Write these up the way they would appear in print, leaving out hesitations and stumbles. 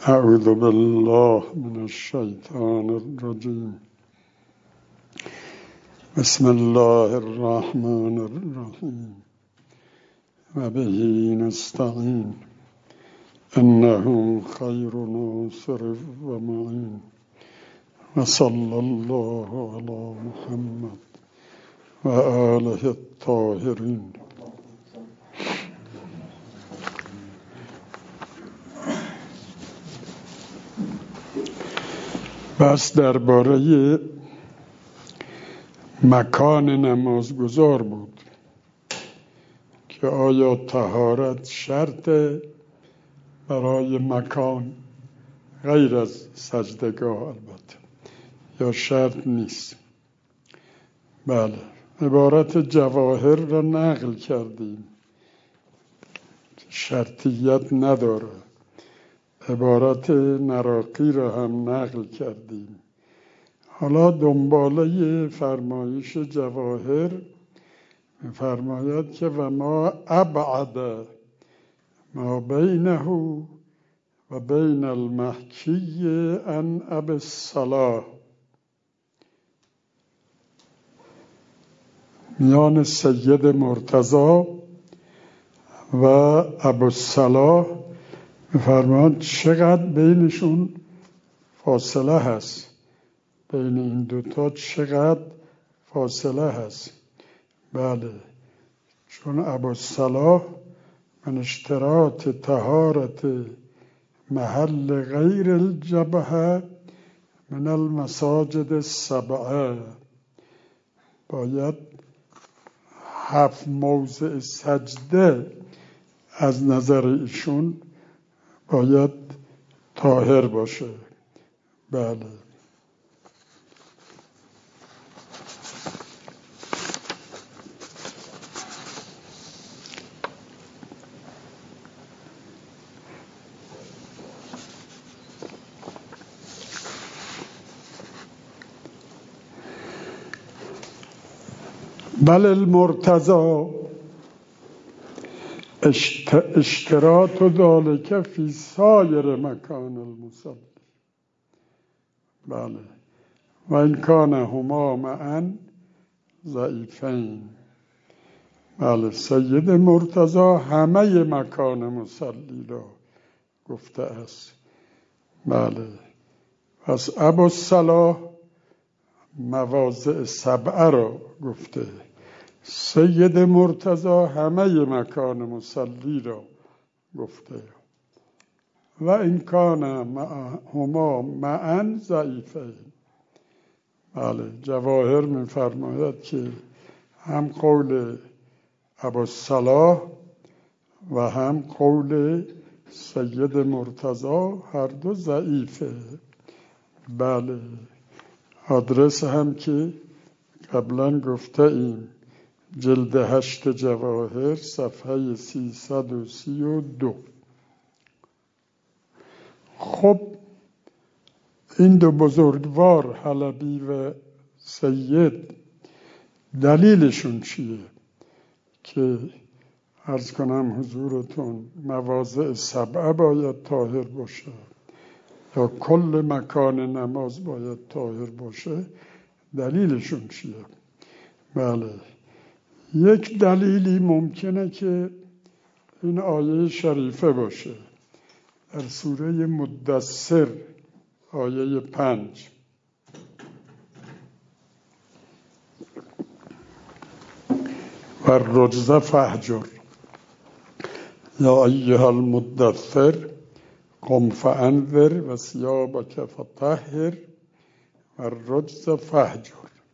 اعوذ بالله من الشیطان الرجیم بسم الله الرحمن الرحیم و به نستعین انه خیر ناصر و معین و صلی الله علی محمد و آله الطاهرین. بس درباره مکان نمازگزار بود که آیا طهارت شرط برای مکان غیر از سجدگاه البته یا شرط نیست. بله، عبارت جواهر را نقل کردیم، شرطیت نداره. عبارت نراقی را هم نقل کردیم. حالا دنباله فرمایش جواهر فرماید که و ما ابعد ما بینه و بین المحکی عن ابی الصلاح، میان سید مرتضی و ابوالصلاح می‌فرماید چقدر بینشون فاصله هست، بین این دوتا چقدر فاصله هست. بله، چون ابوالصلاح من اشتراط طهارت محل غیر الجبهه من المساجد السبعه، باید 7 موضع سجده از نظر ایشون باید طاهر باشه. بله، بل المرتضی اشتراط ذلك فی سایر مکان المصلی. بله، و این کان هما معا ضعیفین. بله، سید مرتضی همه مکان مصلی را گفته است. بله، پس ابوالصلاح مواضع 7 را گفته، سید مرتضی همه مکان مصلی را گفته. و این کان هما معا ضعیفه. بله، جواهر می‌فرماید که هم قول ابوالصلاح و هم قول سید مرتضی هر دو ضعیفه. بله، آدرس هم که قبلا گفته ایم، جلد 8 جواهر صفحه 332. خب این دو بزرگوار حلبی و سید دلیلشون چیه که عرض کنم حضورتون مواضع 7 باید طاهر باشه یا کل مکان نماز باید طاهر باشه؟ دلیلشون چیه؟ بله، یک دلیلی ممکنه که این آیه شریفه باشه در سوره مدثر آیه 5. و الرجز فهجر یا ایها المدثر قم فانذر و ثیابک فطهر و الرجز فهجر.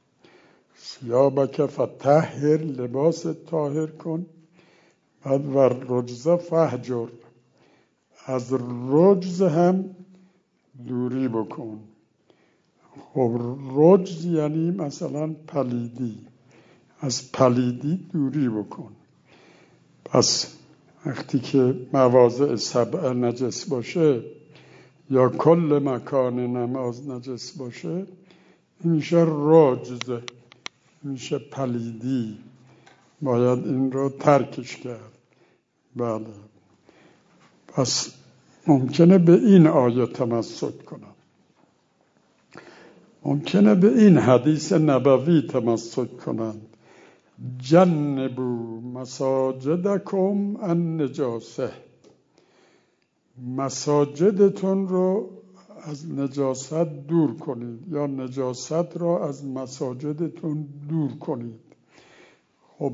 ثیابک فطهر، لباس طاهر کن، بعد و الرجز فهجر، از رجز هم دوری بکن. خب رجز یعنی مثلا پلیدی، از پلیدی دوری بکن. پس وقتی که مواضع 7 نجس باشه یا کل مکان نماز نجس باشه، میشه رجز، میشه پلیدی، باید این رو ترکش کرد. بله، پس ممکنه به این آیه تمسک کنند، ممکنه به این حدیث نبوی تمسک کنند: جنبوا مساجدکم النجاسه، مساجدتون رو از نجاست دور کنید یا نجاست را از مساجدتون دور کنید. خب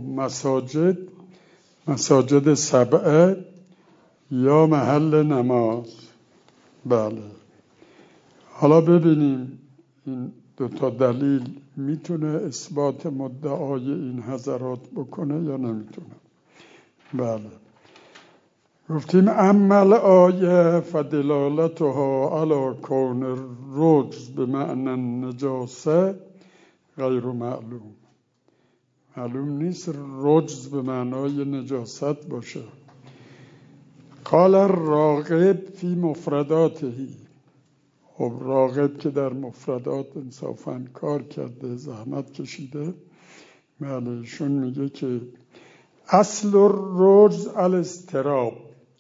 مساجد سبعه یا محل نماز. بله، حالا ببینیم این دوتا دلیل میتونه اثبات مدعای این حضرات بکنه یا نمیتونه. بله، گفتیم عمل آیه فدلالتها علی کون الرجز به معنی النجاسه غیر معلوم. معلوم نیست رجز به معنای نجاست باشه. قال الراغب فی مفرداته، خب راغب که در مفردات انصافاً کار کرده، زحمت کشیده، بله، ایشون میگه که اصل الرجز الاضطراب،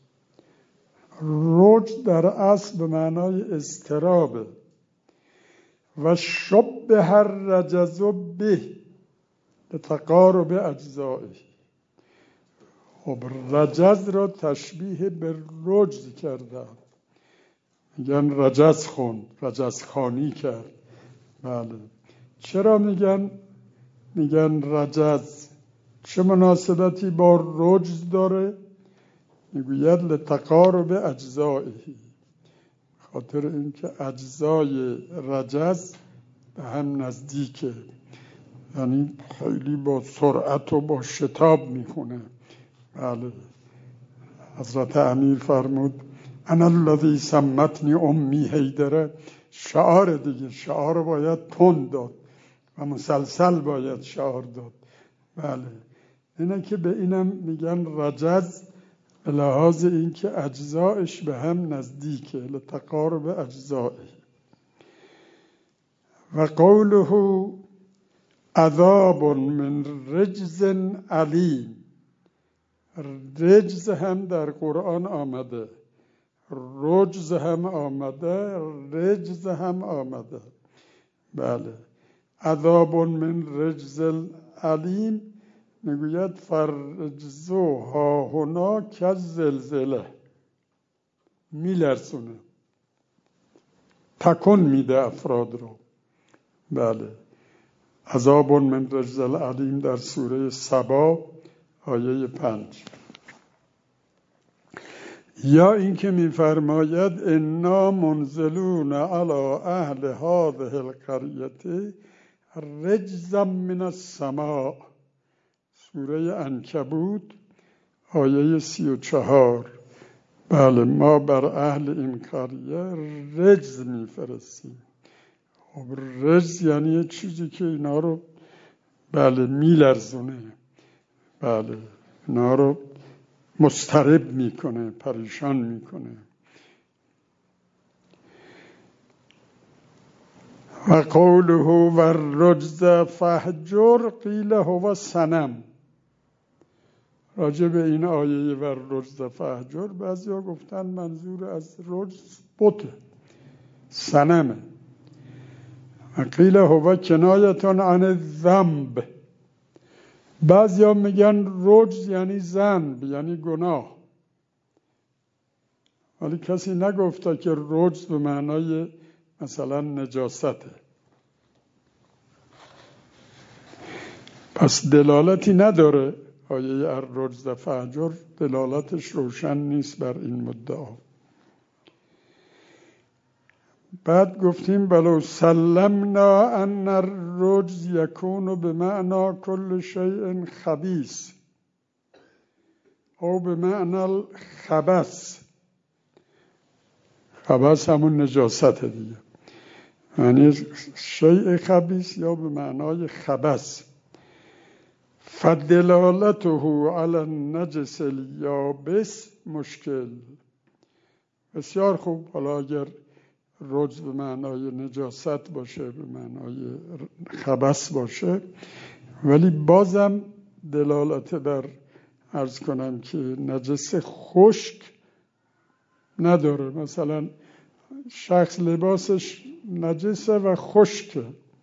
رجز در اصل به معنای اضطرابه. و شبه الرجز به لتقارب اجزائه، خب رجز را تشبیه به رجز کرده، میگن رجز خون، رجز خانی کرد. بله، چرا میگن رجز؟ چه مناسبتی با رجز داره؟ میگوید لتقارب اجزائه، خاطر اینکه اجزای رجز به هم نزدیکه، یعنی خیلی با سرعت و با شتاب میخونه. بله، حضرت امیر فرمود انا الذی سمتنی امی حیدره، شعار دیگه، شعار باید تند داد و مسلسل باید شعار داد. بله، اینه که به اینم میگن رجز، به لحاظ اینکه اجزایش به هم نزدیکه، لتقارب اجزائه. و قوله عذاب من رجز علیم، رجز هم در قرآن آمده، رجز هم آمده، رجز هم آمده. بله، عذاب من رجز علیم میگوید فرجزو ها هنا که زلزله، میلرزونه، تکون میده افراد رو. بله، عذاب من رجز علیم در سوره سبا آیه 5. یا اینکه میفرماید انا منزلون علی اهل هذه القریه رجزا من السماء، سوره عنکبوت آیه 34. بله، ما بر اهل این قریه رجز میفرستیم. خب رجز یعنی چیزی که اینا رو بله میلرزونه، بله اینا رو مضطرب میکنه، پریشان میکنه. و قوله و الرجز فهجر قیل هو صنم، راجع به این آیه و الرجز فهجر بعضیا گفتن منظور از رجز بته، صنمه. و قیل هو کنایتون عن الذنب، بعضیا میگن رجز یعنی ذنب، یعنی گناه، ولی کسی نگفته که رجز به معنای مثلا نجاسته. پس دلالتی نداره آیه الرجز فهجر، دلالتش روشن نیست بر این مدعا. بعد گفتیم بلو سلمنا ان الرجز یکون بمعنی کل شیء خبیث او بمعنی الخبث، خبث همون نجاست دیگه، یعنی شیء خبیث یا به معنای خبث. فدلالته علی النجس الیابس مشکل. بسیار خوب، حالا اگر رجز به معنای نجاست باشه، به معنای خبث باشه، ولی بازم دلالت بر عرض کنم که نجس خشک نداره. مثلا شخص لباسش نجسه و خشکه،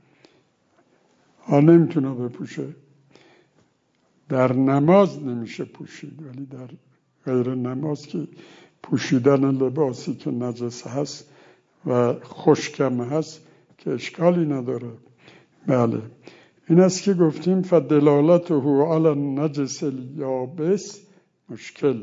نمیتونه بپوشه. در نماز نمیشه پوشید، ولی در غیر نماز که پوشیدن لباسی که نجس هست و خشکم هست که اشکالی نداره. بله، این است که گفتیم فدلالته علی النجس الیابس مشکل،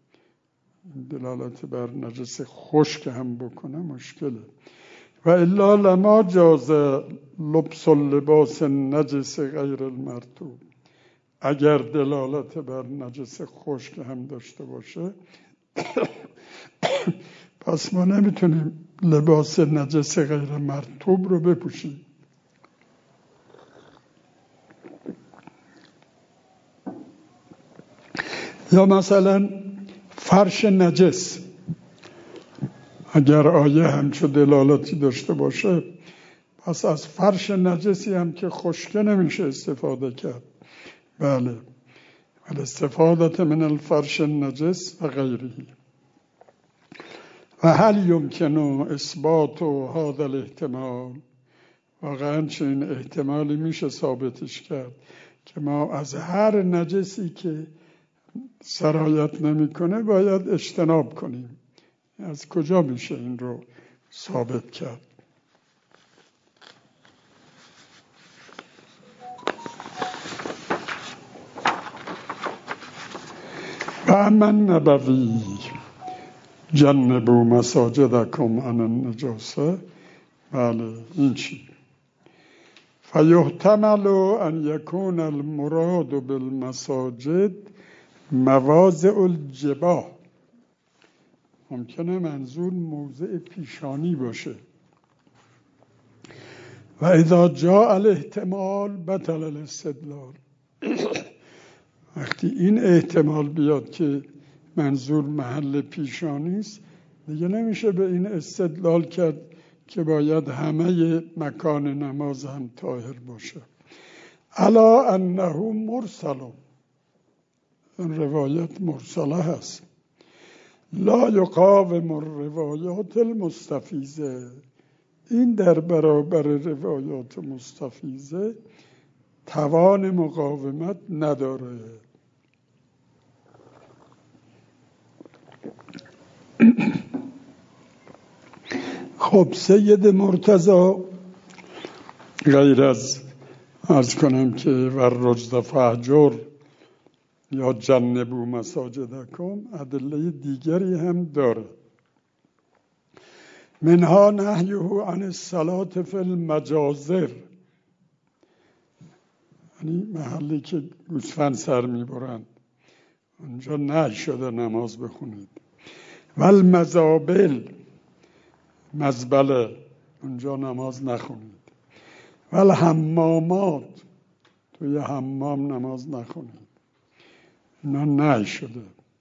دلالت بر نجس خشک هم بکنه مشکله. و الا لما جاز لبس اللباس نجس غیر المرطوب، اگر دلالت بر نجس خشک هم داشته باشه پس ما نمیتونیم لباس نجس غیر مرطوب رو بپوشیم. یا مثلا فرش نجس، اگر آیه همچو دلالتی داشته باشه پس از فرش نجسی هم که خشکه نمیشه استفاده کرد. بله، الاستفاده من الفرش النجس و غیره. و هل یمکن اثبات هذا الاحتمال، واقعا چنین احتمالی میشه ثابتش کرد که ما از هر نجسی که سرایت نمیکنه باید اجتناب کنیم. از کجا میشه این رو ثابت کرد؟ و اما النبوی جنبوا مساجدکم عن النجاسه. بله، این چی؟ فیحتمل ان یکون المراد بالمساجد مواضع الجباه، ممکنه منظور موضع پیشانی باشه. و اذا جاء الاحتمال بطل الاستدلال، وقتی این احتمال بیاد که منظور محل پیشانی است دیگه نمیشه به این استدلال کرد که باید همه مکان نماز هم طاهر باشه. الا انه مرسل، این روایت مرسله هست. لا یقاوم الروایات المستفیضه، این در برابر روایات مستفیضه توان مقاومت نداره. خب سید مرتضی غیر از عرض کنم که والرجز فاهجر یا جنبوا مساجدکم ادله دیگری هم داره. منها نهیه عن الصلاة فی المجازر، یعنی محلی که گوسفند سر میبرند اونجا نهی شده نماز بخونید. والمزابل، مزبله، اونجا نماز نخونید. والحمامات، توی حمام نماز نخونید، اینا نهی شده.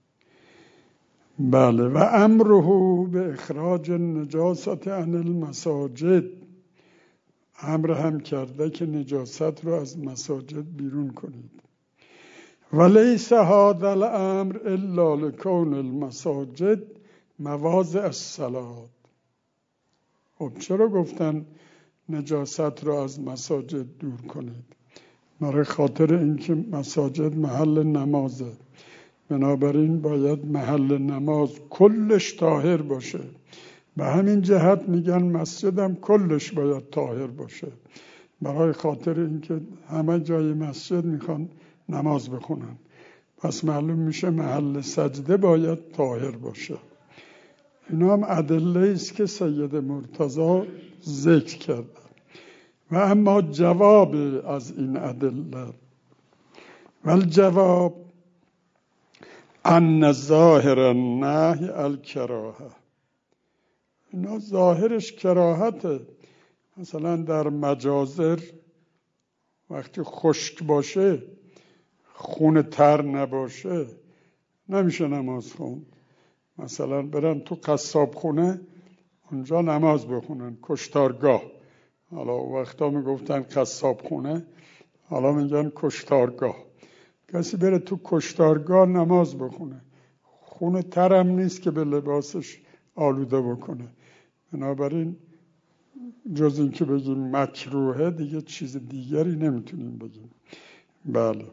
بله. و امره به اخراج النجاست عن المساجد، امر هم کرده که نجاست رو از مساجد بیرون کنید. ولیس هذا الامر الا لکون المساجد مواضع الصلاة. خب چرا گفتن نجاست رو از مساجد دور کنید؟ برای خاطر اینکه مساجد محل نمازه، بنابراین باید محل نماز کلش طاهر باشه. به همین جهت میگن مسجدم کلش باید طاهر باشه، برای خاطر اینکه همه جای مسجد میخوان نماز بخونن، پس معلوم میشه محل سجده باید طاهر باشه. اینا هم ادله است که سید مرتضی ذکر کرده. و اما جواب از این ادله، والجواب ان ظاهر النهی الکراهه، اینا ظاهرش کراهته. مثلا در مجازر وقتی خشک باشه، خون تر نباشه، نمیشه نماز خوند. مثلا برن تو قصاب خونه اونجا نماز بخونن، کشتارگاه. حالا وقتا میگفتن قصاب خونه، حالا میگن کشتارگاه. کسی بره تو کشتارگاه نماز بخونه، خون ترم نیست که به لباسش آلوده بکنه. بنابراین جز این که بگیم مکروهه دیگه چیز دیگری نمیتونیم بگیم. بله.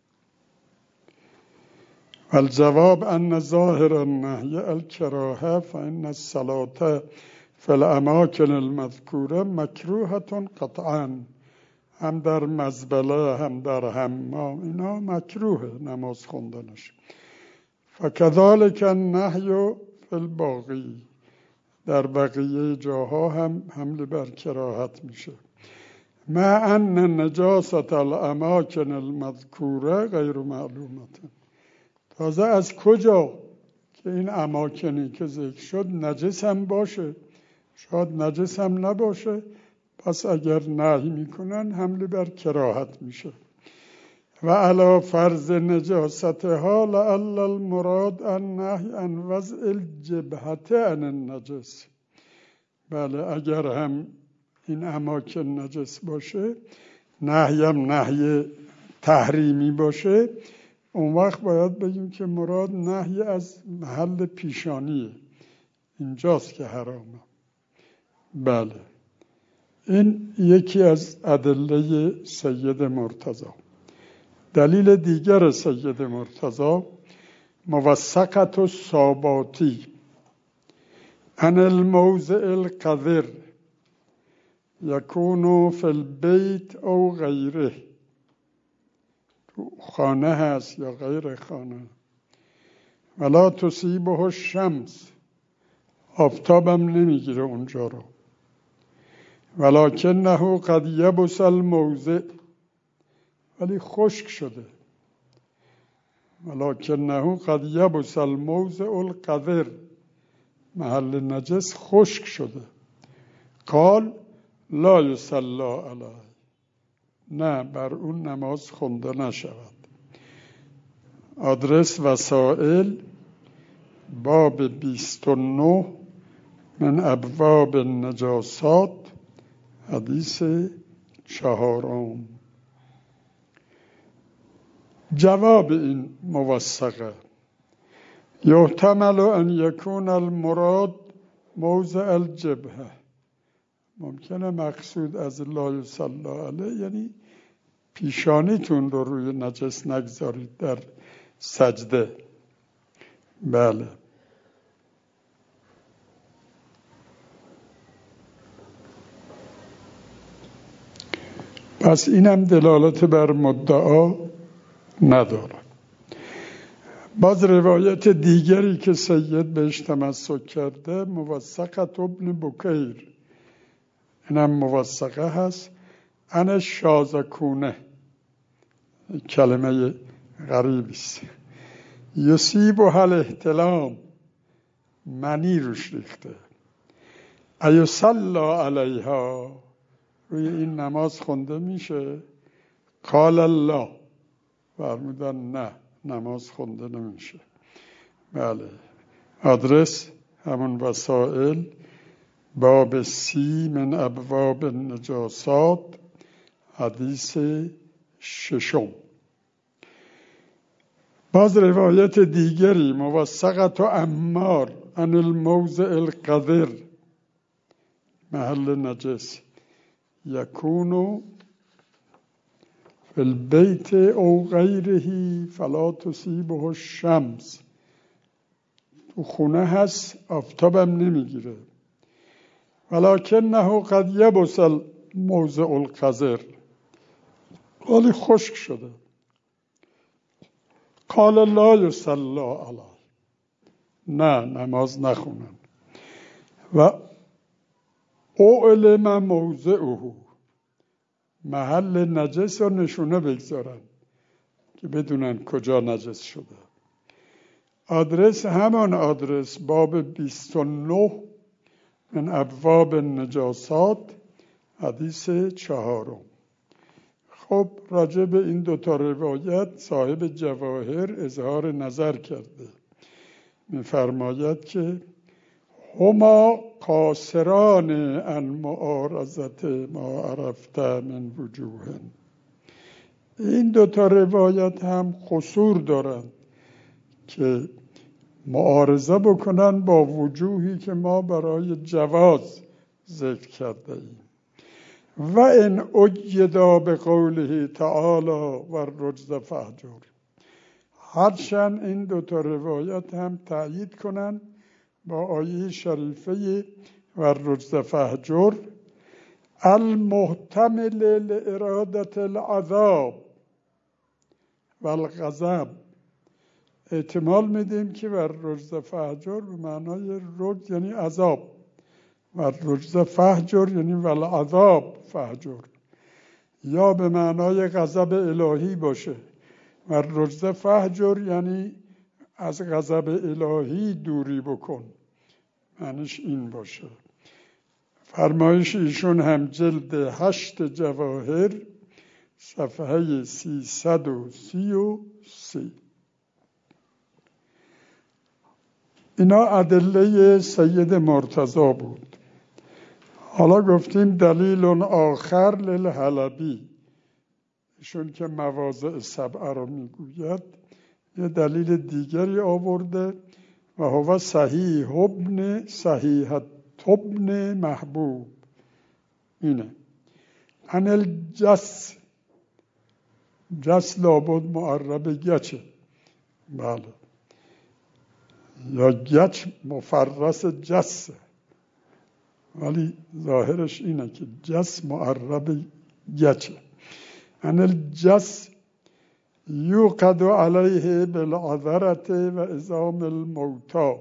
الجواب ان ظاهر النهی الکراهه فان الصلاة فی الاماکن المذکوره مکروهه قطعا. هم در مزبله هم در حمام اینا مکروهه نماز خوندنش. فکذالک النهی فی الباقی، در بقیه جاها هم حمل بر کراهت میشه. مع ان نجاست الاماکن المذکوره غیر معلومه. تازه از کجا که این اماکنی که ذکر شد نجس هم باشه، شاید نجس هم نباشه، پس اگر نهی میکنن حمل بر کراهت میشه. و علی فرض نجاستها لعل المراد النهی عن وضع الجبهة عن النجس. بله اگر هم این اماکن نجس باشه، نهی هم نهی تحریمی باشه، اون وقت باید بگیم که مراد نهی از محل پیشانیه، اینجاست که حرامه. بله این یکی از ادله سید مرتضی. دلیل دیگر سید مرتضی موثقة الصاباتی عن الموضع القذر یکون فی البیت او غیره. تو خانه هست یا غیر خانه. ولا تصیبه الشمس، آفتابم نمیگیره اونجا رو. ولکنه قد یبس الموضع، ولی خشک شده. ولکنه قد یبس الموضع القذر، محل نجس خشک شده. قال لا یصلی علیه، نه بر اون نماز خونده نشود. آدرس وسائل باب 29 من ابواب النجاسات، حدیث 4. جواب این موثقه یحتمل ان یکون المراد موضع الجبهه. ممکنه مقصود از لا یصلی علیه یعنی پیشانیتون رو روی نجس نگذارید در سجده. بله پس اینم دلالت بر مدعا نداره. باز روایت دیگری که سید بهش تمسک کرده موثقة ابن بکیر، اینم موثقه هست. ان شازکونه، کلمه غریبی است. یصیب هل احتلام، منی روش ریخته. ایصلی علیها، روی این نماز خونده میشه؟ قال الله، فرمودن نه نماز خونده نمیشه. بله آدرس همون وسائل باب 30 من ابواب النجاسات، حدیث 6. باز روایت دیگری موثقة عمار عن الموضع القذر، محل نجس، یکون فی البیت او غیره فلا تصیبه الشمس. تو خونه هست آفتابم نمیگیره. ولکنه قد یبس الموضع القذر، ولی خشک شده. قال لا یصلی علیه، نه نماز نخونن. و اعلم موضعه، محل نجس رو نشونه بگذارن که بدونن کجا نجس شده. آدرس همان آدرس باب 29 من ابواب النجاسات، حدیث 4. خب راجع به این دوتا روایت صاحب جواهر اظهار نظر کرده. می‌فرماید که هما قاصران عن معارضت ما عرفت من وجوه. این دوتا روایت هم قصور دارند که معارضه بکنن با وجوهی که ما برای جواز ذکر کرده ایم. و ان اجدا به قوله تعالی و الرجز فهجر، هرچند این دوتا روایت هم تأیید کنن با آیه شریفه و الرجز فهجر المحتمل لارادة العذاب و الغضب. احتمال میدیم که و الرجز فهجر به معنای رجز یعنی عذاب و الرجز فهجر یعنی والعذاب فهجر، یا به معنای غضب الهی باشه و الرجز فهجر یعنی از غضب الهی دوری بکن، معنیش این باشه. فرمایش ایشون هم جلد 8 جواهر صفحه 333. اینا ادله سید مرتضی بود. حالا گفتیم دلیل آخر للحلبی، ایشون که مواضع سبعه رو میگوید یه دلیل دیگری آورده و هو صحیح ابن محبوب، اینه ان الجس، جس لابد معرب گچه، بله، یا گچ مفرس جسه، ولی ظاهرش اینه که جس معرب گچه. ان الجس یوقد علیه بالعذرة و عظام الموتی،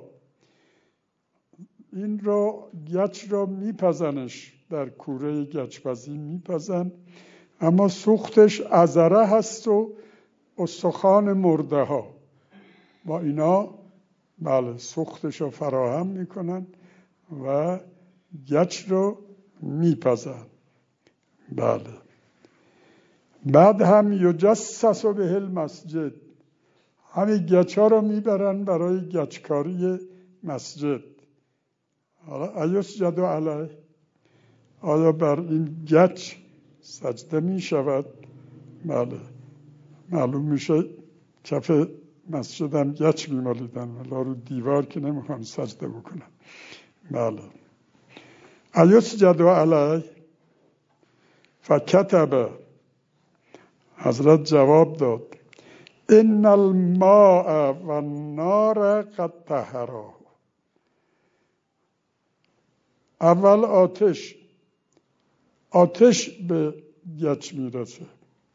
این رو گچ را میپزنش، در کوره گچپزی میپزن، اما سوختش عذره هست و استخوان مرده ها، با اینا بله سوختش رو فراهم میکنن و گچ رو میپزن. بله. بعد هم یجسس به المسجد، همین گچ ها رو میبرن برای گچکاری مسجد. حالا ایسجد علیه، آیا بر این گچ سجده می شود؟ بله، معلوم میشه کف مسجد هم گچ می مالیدن، ولی رو دیوار که نمیخوان سجده بکنن. بله. ایسجد علیه فکتب، حضرت جواب داد ان الماء و النار قد طهراه. اول آتش به گچ میرسه،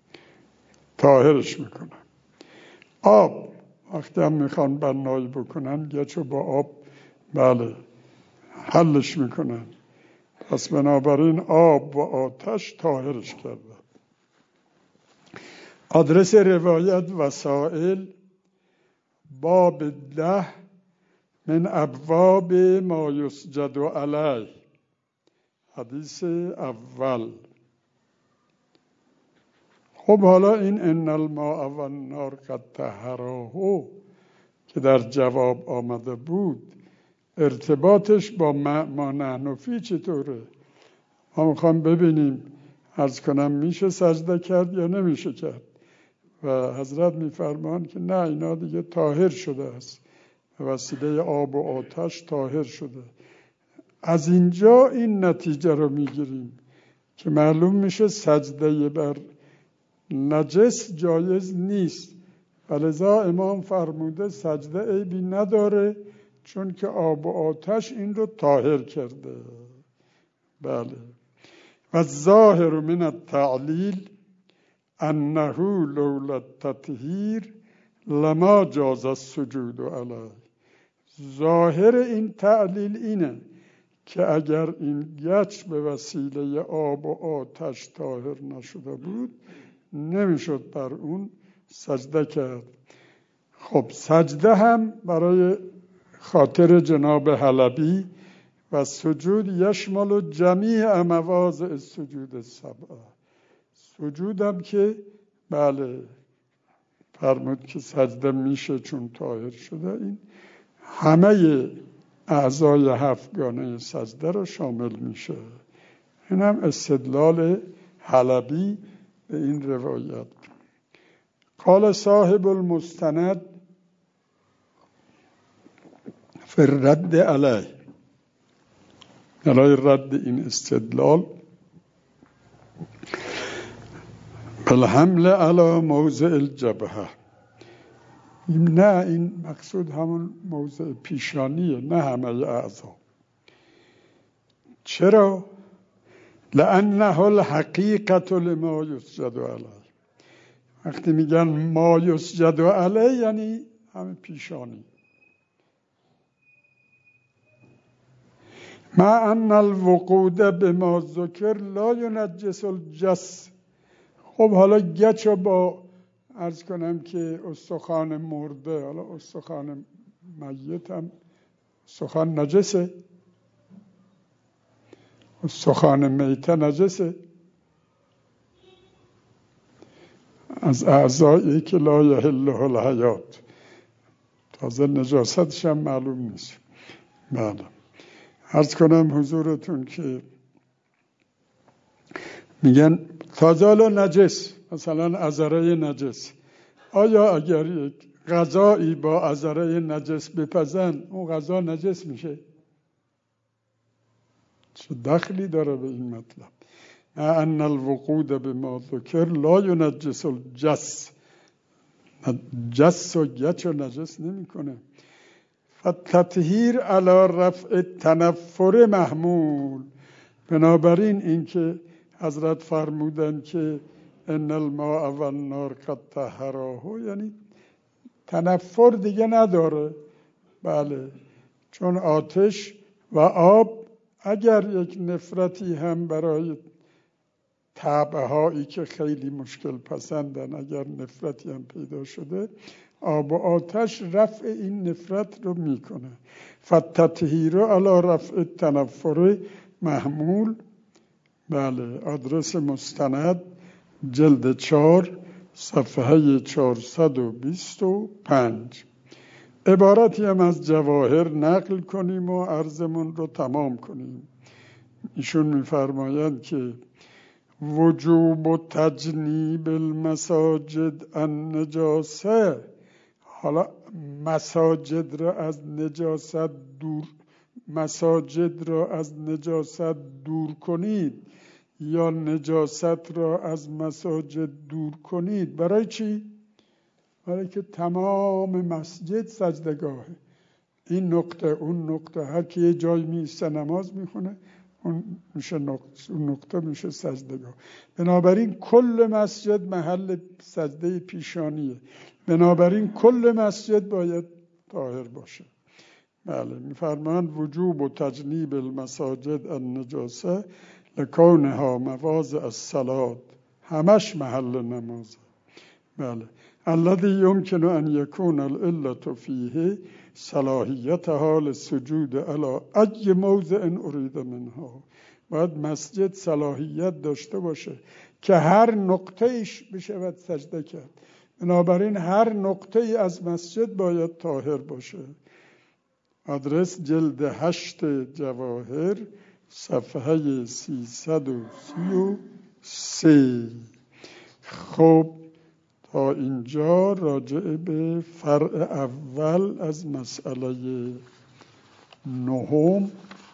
طاهرش میکنه. آب وقتی هم میخوان بنایی بکنن گچو با آب بله حلش میکنن، پس بنابراین آب و آتش طاهرش کرده. آدرس روایت وسائل باب 10 من ابواب ما یسجد علیه، حدیث اول. خب حالا این ان الماء و النار قد طهراه که در جواب آمده بود، ارتباطش با ما نحن فی چطوره؟ ما میخوام ببینیم، عرض کنم میشه سجده کرد یا نمیشه کرد، و حضرت میفرمان که نه، اینا دیگه طاهر شده است، به وسیله آب و آتش طاهر شده. از اینجا این نتیجه رو میگیریم که معلوم میشه سجده بر نجس جایز نیست، ولذا امام فرموده سجده عیبی نداره چون که آب و آتش این رو طاهر کرده. بله. و ظاهر من التعلیل انه لولا التطهیر لما جاز السجود علیه. ظاهر این تعلیل اینه که اگر این گچ به وسیله آب و آتش طاهر نشده بود نمیشد بر اون سجده کرد. خب سجده هم برای خاطر جناب حلبی و سجود یشمل جمیع مواضع السجود السبعه، سجود هم که بله فرمود که سجده میشه چون طاهر شده، این همه اعضای هفتگانه سجده رو شامل میشه. این هم استدلال حلبی به این روایت. قال صاحب المستند فی الرد علیه، برای رد این استدلال بالحمل علی موضع الجبهه. نه، این مقصود همون موضع پیشانیه، نه همه اعضا. چرا؟ لأنه الحقیقت لما یسجد علیه. وقتی میگن ما یسجد علیه یعنی همه پیشانی. مع ان الوقود بما ذکر لا ینجس الجس. خب حالا گچو با عرض کنم که استخوان مرده، حالا استخوان میت هم استخوان نجسه، استخوان میت نجسه، از اعضایی که لا یحله الحیات، تازه نجاستش هم معلوم نیست. بله، عرض کنم حضورتون که میگن تازه نجس، مثلا عذره نجس، آیا اگر یک غذایی با عذره نجس بپزن اون غذا نجس میشه؟ چه دخلی داره به این مطلب؟ ان الوقود بما ذکر لا ینجس الجس. جس و گچ و نجس نمی کنه. فتطهیر علی رفع تنفر محمول. بنابراین این که حضرت فرمودن که ان الماء و النار قد طهراه، یعنی تنفر دیگه نداره. بله، چون آتش و آب اگر یک نفرتی هم برای طبع هایی که خیلی مشکل پسندن، اگر نفرتی هم پیدا شده، آب و آتش رفع این نفرت رو میکنه. فتطهیر علی رفع تنفر محمول. بله، آدرس مستند جلد 4 صفحه 425. عبارتی هم از جواهر نقل کنیم و عرضمون رو تمام کنیم. ایشون میفرمایند که وجوب تجنیب المساجد النجاسه. حالا مساجد را از نجاست دور کنید یا نجاست را از مساجد دور کنید. برای چی؟ برای که تمام مسجد سجدگاهه. این نقطه اون نقطه، هر کی یه جای میسته نماز میخونه، اون نقطه میشه سجدگاه. بنابراین کل مسجد محل سجده پیشانیه. بنابراین کل مسجد باید طاهر باشه. بله، میفرمان وجوب و تجنیب المساجد النجاسه لکونها مواضع الصلاة. همش محل نمازه. بله، الذي يمكن ان يكون العلة فيه صلاحیتها للسجود على ای موضع اريد منها. باید مسجد صلاحیت داشته باشه که هر نقطه ایش بشود سجده کرد. بنابراین هر نقطه ای از مسجد باید طاهر باشه. آدرس جلد 8 جواهر صفحه 333. خب تا اینجا راجع به فرع اول از مسئله 9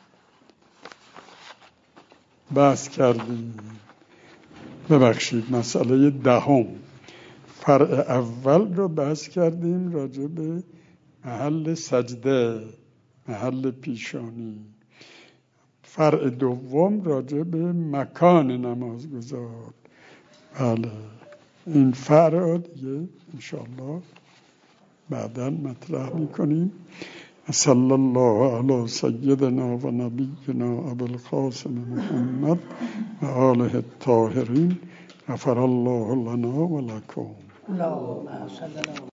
بحث کردیم. ببخشید، مسئله 10 فرع اول رو بحث کردیم راجع به محل سجده، محل پیشانی. فرع دوم راجع به مکان نمازگزار. بله، این فرع دیگه انشاءالله بعدا مطرح میکنیم. صلی الله علی سیدنا و نبینا ابوالقاسم محمد و آله الطاهرین. غفر الله لنا و لکم.